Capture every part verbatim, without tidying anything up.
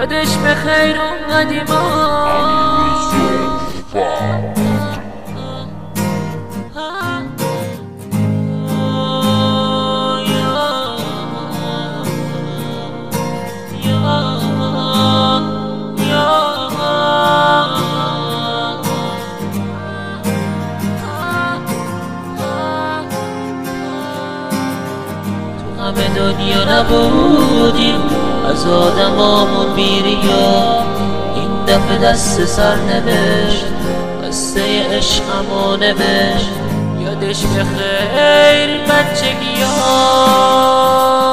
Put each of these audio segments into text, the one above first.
یادش به خیر اون قدیما. همه دنیا نبودیم از آدمامون بیریا، این دفعه دست سر نوشت قصه عشقمو نوشت. یادش به خیر بچگی ها،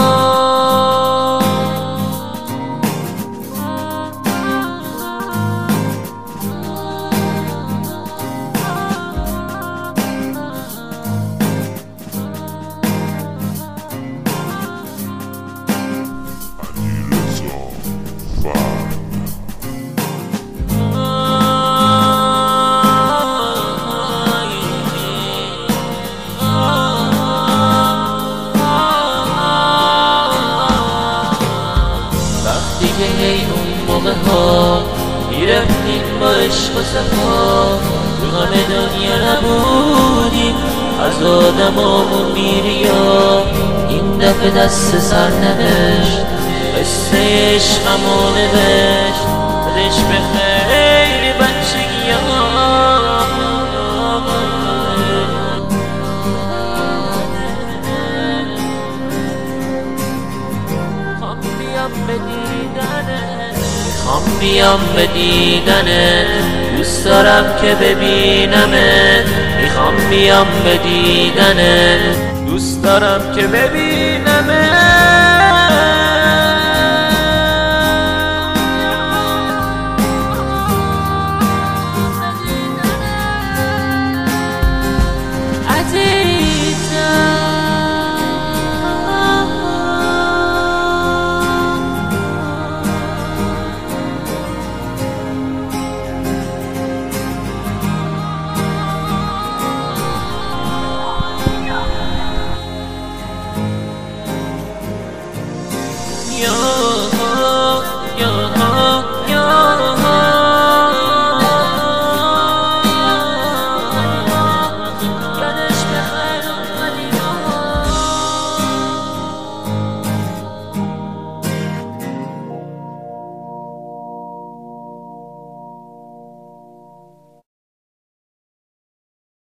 هی اون موقع ها میرفتیم با عشق و صفا، تو همه دنیا نبودیم از آدمامون میریا، این دفعه دست سر نوشت قصه عشقمو نوشت. یادش به خیر بچگی ها، میخوام بیام به دیدنت، دوست دارم که ببینمت. میخوام بیام به دیدنت، دوست دارم که ببینمت.